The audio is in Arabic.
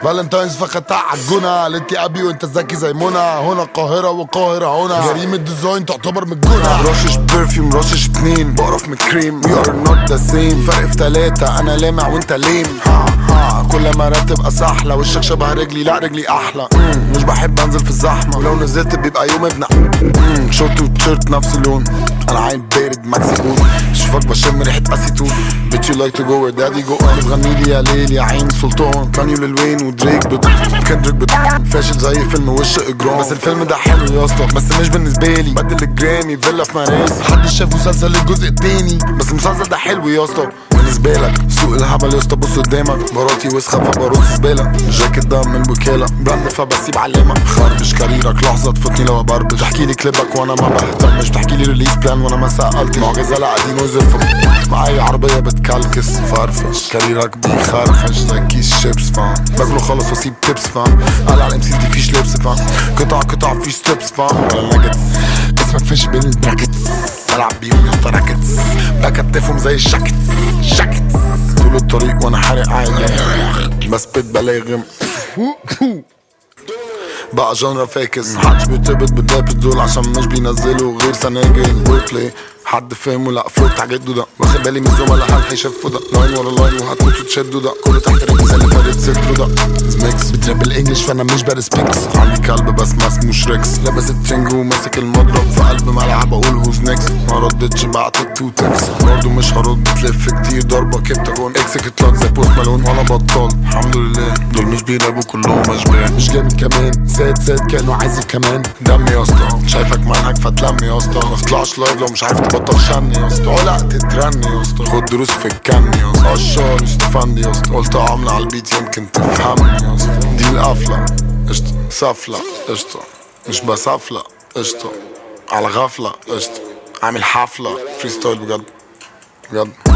فالنتاينز فخدتها عالجونة. قالت لي ابي وانت ذكي زي منى. هنا القاهرة والقاهرة هنا. جريمة ديزاين تعتبر من الجونة. رشش برفيوم رشش اتنين بقرف من الكريم. We are not the same. فرق في 3 انا لامع وانت ليم. كل ما رتب اصح. لو وشك شبه رجلي لا رجلي احلى. مش بحب انزل في الزحمة ولو نزلت بيبقى يوم ابن شورت وتيشيرت نفس اللون. انا عين بارد ماكسي بوت. شوفك بشم ريحة اسيتون. bitch you like to go where daddy go. انا بغنيلي يا ليل يا عين سلطان. كانيو للوين ودريك كندريك فاشل زي فيلم وش اجرام. بس الفيلم ده حلو يا اسطى بس مش بالنسبة لي. بدل الجرامي فيلا في مراسي. محدش شاف مسلسل الجزء التاني بس المسلسل ده حلو يا اسطى. بالنسبة لك سوق الهبل يا اسطى. بص قدامك مراتي وسخة فبرص زبالة. الجاكيت ده من الوكالة براند فبسيب علامة. خربش كاريرك لحظة تفوتني لو ابربش. تحكيلي كليبك وانا ما بهتمش. تحكيلي ريليز بلان وانا ما سألت. معجزة لا قاعدين وزر معايا عربية بتكلكس. فرفش كاريرك بيخرفش زي كيس شيبس فاهم. باكله خلص واسيب تيبس فاهم. قال على الامسيز دي فيش لبس فاهم. قطع فيش ستيبس فاهم. ولا ناجتس اسمك فيش بين البراكتس. بلعب بيهم يا اسطى راكتس. بكتفهم زي الشاكتس طول الطريق وانا حارق عادي. بس بلاغم بقى جنرا فاكس. محدش بيرتبط بالدابس دول عشان مش بينزلوا غير سناجل ويبلاي. حد فهمه لا فوت عجده ده. واخد بالي من الزملاء هل هيشفوا ده. لاين ورا لاين وهتموتوا تشدوا ده. كله تحت رجلي زي اللي فارد سترو ده. ميكس بتراب الانجليش فانا مش برسبكس. عندي كلب بس ما اسموش ريكس. لابس الترنج وماسك المضرب في قلب ملعب اقول هوز نيكس. ما ردتش بعت التو تكس. برضه مش هرد بتلف كتير ضربه كبتاجون. اكسك لاك زي بوست مالون وانا بطال الحمد لله. دول مش بيرابوا كلهم اشباه. مش جامد كمان زاد كانه عايز كمان. دم يا اسطى شايفك منهج فتلم يا اسطى. ما تطلعش لايف لو مش عارف تبطل شن يا اسطى. ولا تترن يا اسطى. خد دروس في الكن يا اسطى. قشار استفندي يا اسطى. قلت عامله على البيت يمكن تفهمني يا اسطى. دي القفله قشطه سفله قشطه. مش بسفله قشطه. على غفله قشطه. عامل حفله فري ستايل بجد.